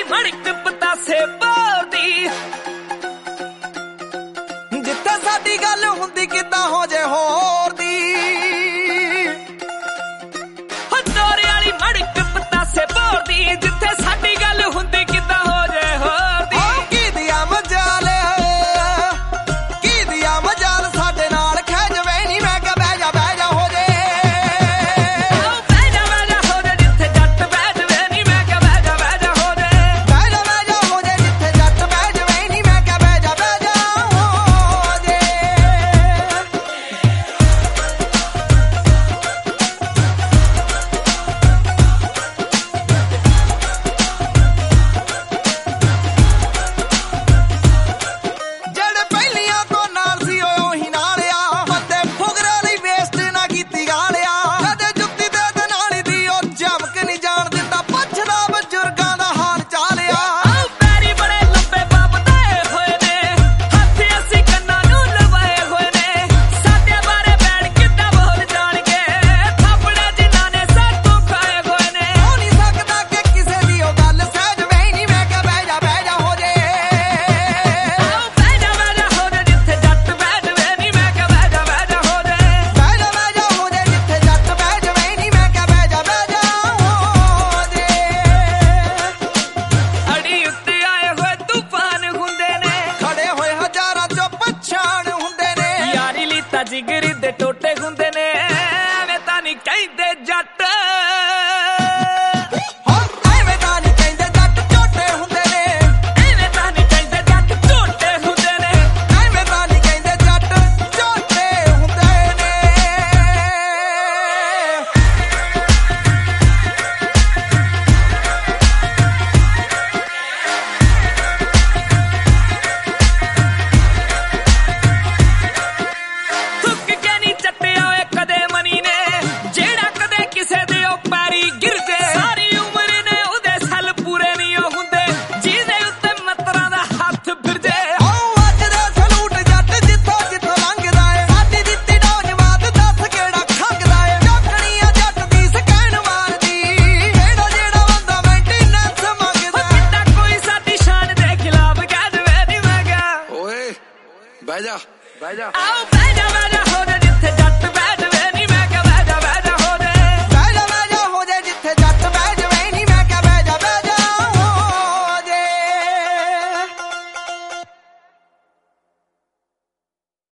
ਮਣਕ ਪਤਾਸੇ ਬੋਲਦੀ ਜਿੱਥੇ ਸਾਡੀ ਗੱਲ ਹੁੰਦੀ ਕਿੱਦਾਂ ਹੋ ਜੇ ਹੋਰ ਦੀ ਹਟੋਰੇ ਵਾਲੀ ਮਣਕ ਪਤਾਸੇ ਬੋਲਦੀ ਜਿੱਥੇ ਸਾਡੀ ਗੱਲ ਹੁੰਦੀ ਕਿੱਦਾਂ ਹੋ ਜੇ ਹੋਰ ਦੀ ਕੀ ਦਿਆ ਮਜਾਲ ਸਾਡੇ ਨਾਲ ਖਹਿ ਜਵੇ ਨੀ ਮੈਂ ਕਿਹਾ ਬਹਿ ਜਾ ਹੋ ਜੇ ਬਹਿ ਜਾ ਹੋ ਜੇ ਜਿੱਥੇ ਜੱਟ ਬਹਿ ਜਵੇ ਨੀ ਮੈਂ ਕਿਹਾ ਬਹਿ ਜਾ ਹੋ ਜੇ ਬਹਿ ਜਾ ਹੋ ਜੇ ਜਿੱਥੇ ਜੱਟ ਬਹਿ ਜਵੇ ਨੀ ਮੈਂ ਕਿਹਾ ਬਹਿ ਜਾ ਹੋ ਜੇ ਜਿਹੜੇ ਪਹਿਲੀਆਂ ਤੋਂ ਨਾਲ ਸੀ ਉਹੀ ਨਾਲ ਆ ਬੰਦੇ ਫੁਗਰਾ ਲਈ ਵੇਸਟ ਨਾ ਕੀਤੀ ਗਾਲਿਆ ਕਦੇ ਜੁੱਤੀ ਦੇ ਦਨਾਲੀ ਦੀ ਉਹ ਚਮਕ ਨਹੀਂ ਜਾਣ ਦਿੱਤਾ ਪੁੱਛਦਾ ਬਜ਼ੁਰਗਾਂ ਦਾ ਹਾਲ ਚਾਲਿਆ ਪੈਰੀ ਬੜੇ ਲੰਬੇ ਬਾਬਦੇ ਹੋਏ ਨੇ ਹੱਥ ਅਸੀਂ ਕੰਨਾਂ ਨੂੰ ਲਵਾਏ ਹੋਏ ਨੇ ਸਾਡੇ ਬਾਰੇ ਬੈਣ ਕਿੱਦਾਂ ਬੋਲ ਜਾਣਗੇ ਥਾਪੜੇ ਜਿਨ੍ਹਾਂ ਨੇ ਸਾਥੋਂ ਖਾਏ ਹੋਏ ਨੇ ਹੋ ਨਹੀਂ ਸਕਦਾ ਕਿ ਕਿਸੇ ਦੀ ਉਹ ਗੱਲ ਸਹਿਜ ਵੇ ਨਹੀਂ ਮੈਂ ਕਿਹਾ ਬਹਿ ਜਾ ਹੋ ਜੇ ਬਹਿ ਜਾ ਹੋ ਜੇ ਜਿੱਥੇ ਜੱਟ ਬਹਿ ਜਵੇ ਨੀ ਮੈਂ ਕਿਹਾ ਬਹਿ ਜਾ ਹੋ ਜੇ ਬਹਿ ਜਾ ਹੋ ਜੇ ਜਿੱਥੇ ਜੱਟ ਬਹਿ ਜਵੇ ਨੀ ਮੈਂ ਕਿਹਾ ਬਹਿ ਜਾ ਹੋ ਜੇ ਅੜੀ ਉੱਤੇ ਆਏ ਹੋਏ ਤੂਫਾਨ ਹੁੰਦੇ ਨੇ ਖੜੇ ਹੋਏ ਹਜ਼ਾਰਾਂ ਚੋਂ ਪਛਾਣ ਹੁੰਦੇ ਨੇ ਯਾਰੀ ਲਈ ਤਾਂ ਜਿਗਰੀ ਦੇ ਟੋਟੇ ਹੁੰਦੇ ਨੇ ਐਵੇਂ ਤਾਂ ਨਹੀਂ ਕਹਿੰਦੇ ਜੱਟ